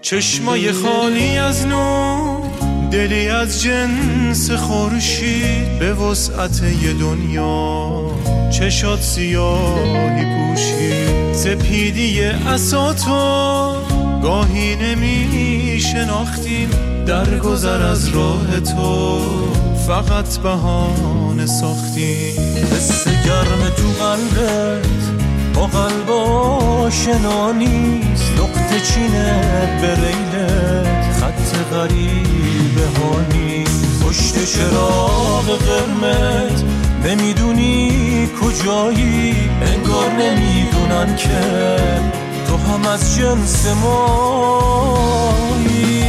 چشمای خالی از نور، دلی از جنس خورشید، به وسعت یه دنیا چشات سیاهی پوشید. سپیدی عصاتو گاهی نمی شناختیم، در گذر از راه تو فقط بهانه ساختیم. حس گرم تو قلبت با قلب آشنا نیست، نقطه چینت به ریلت خط غریبه ها نیست. پشت چراغ قرمز نمیدونی کجایی، انگار نمیدونن که تو هم از جنس مایی.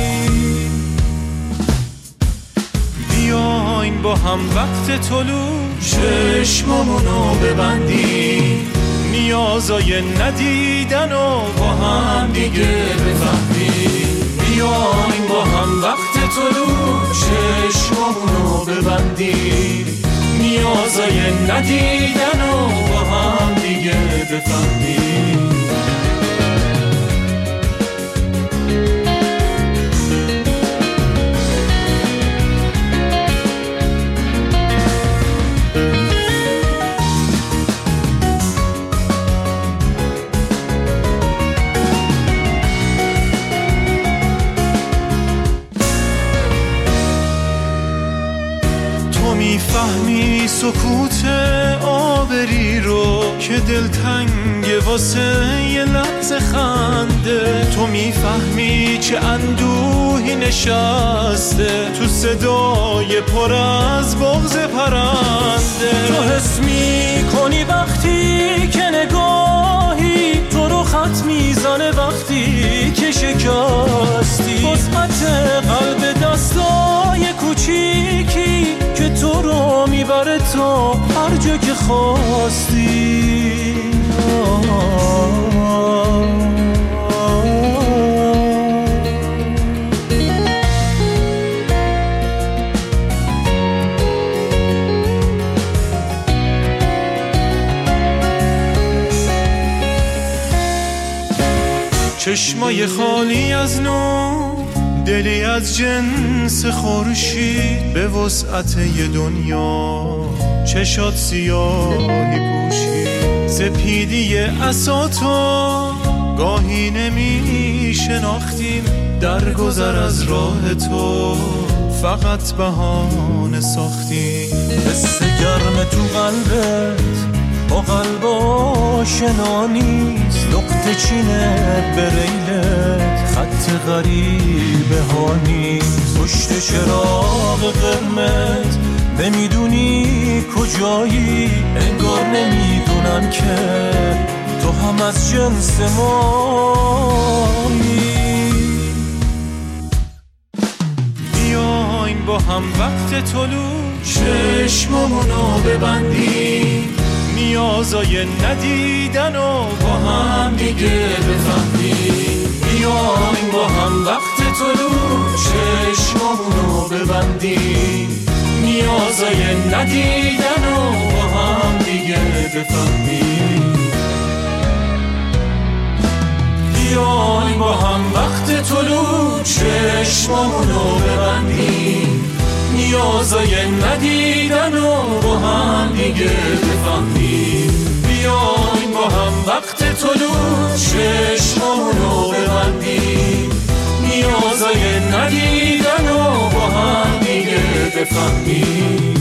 بیاین با هم وقت طلوع چشمامونو ببندیم، نیازای ندیدن و با هم دیگه بفهمیم. بیاین با هم وقت طلوع چشمامونو ببندیم، نیازای ندیدن و با هم دیگه بفهمیم. میفهمی سکوت آبری رو که دلتنگ واسه یه لحظه خنده. تو میفهمی چه اندوهی نشسته تو صدای پر از بغض پرنده. تو حس میکنی وقتی که نگاهی تو رو خط میزنه، وقتی که شکستی قسمت قلب دستای کوچیکی که تو رو میبره تا هر جا که خواستی. چشمای خالی از نور، دلی از جنس خورشید، به وسعت یه دنیا چشات سیاهی پوشید. سپیدی عصاتو گاهی نمی شناختیم، در گذر از راه تو فقط بهانه ساختیم. حس گرم تو قلبت با قلب آشنا نیست، نقطه چینت به ریلت خط غریبه ها نیست. پشت چراغ قرمز نمیدونی کجایی، انگار نمیدونن که تو هم از جنس مایی. بیاین با هم وقت طلوع چشمامونو ببندیم، نیازای ندیدن و با هم دیگه بفهمیم. بیاین با هم وقت طلوع چشمامونو ببندیم، نیازای ندیدن و با هم دیگه بفهمیم. بیاین با هم وقت طلوع چشمامونو ببندیم، نیازای ندیدن و با هم دیگه بفهمیم. بیاین با هم وقت طلوع چشمامونو ببندیم، نیازای ندیدن و با هم دیگه بفهمیم.